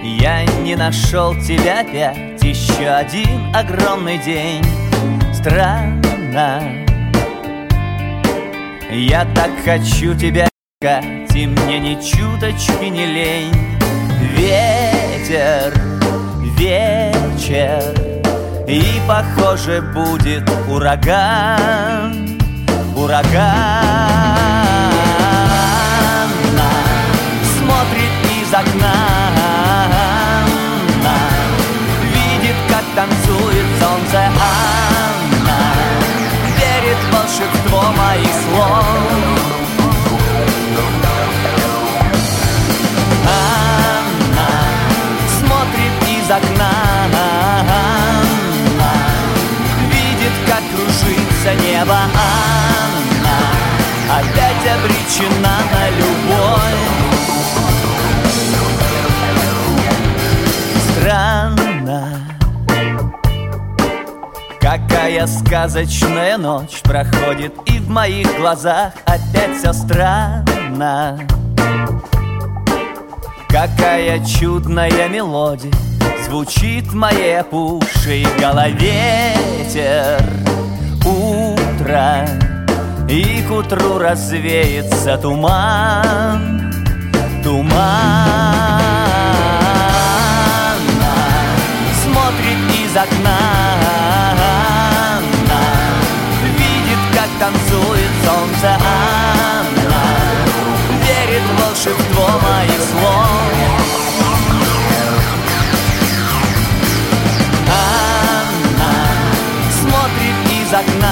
Я не нашел тебя опять, еще один огромный день. Странно, я так хочу тебя искать, и мне ни чуточки не лень. Ветер, вечер, и, похоже, будет ураган, ураган. Смотрит из окна, видит, как танцует солнце. Анна верит в волшебство моих слов. Анна смотрит из окна, видит, как кружится небо. Анна опять обречена на любовь. Странно, какая сказочная ночь проходит, и в моих глазах опять все странно. Какая чудная мелодия звучит в моей опухшей голове. Ветер, утро, и к утру развеется туман, туман. Смотрит из окна, видит, как танцует солнце. Анна верит в волшебство моих слов. Анна смотрит из окна,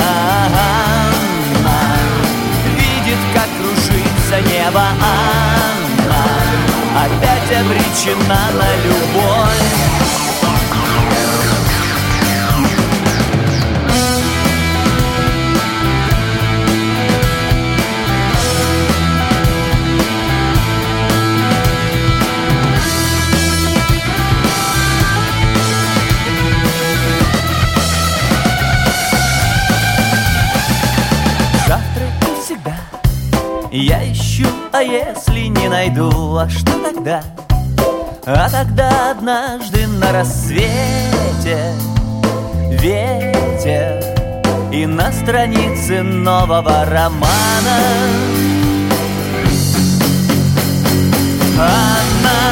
видит, как кружится небо. Анна опять обречена на любовь. Я ищу, а если не найду, а что тогда? А тогда однажды на рассвете ветер, и на странице нового романа Анна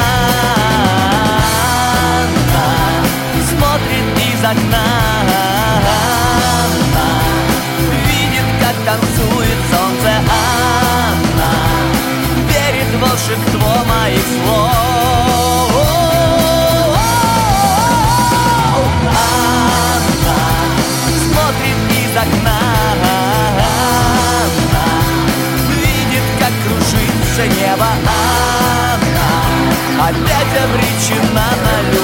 смотрит из окна, видит, как танцует солнце. Анна верит в волшебство моих слов. Анна смотрит из окна, видит, как кружится небо. Анна опять обречена на любовь.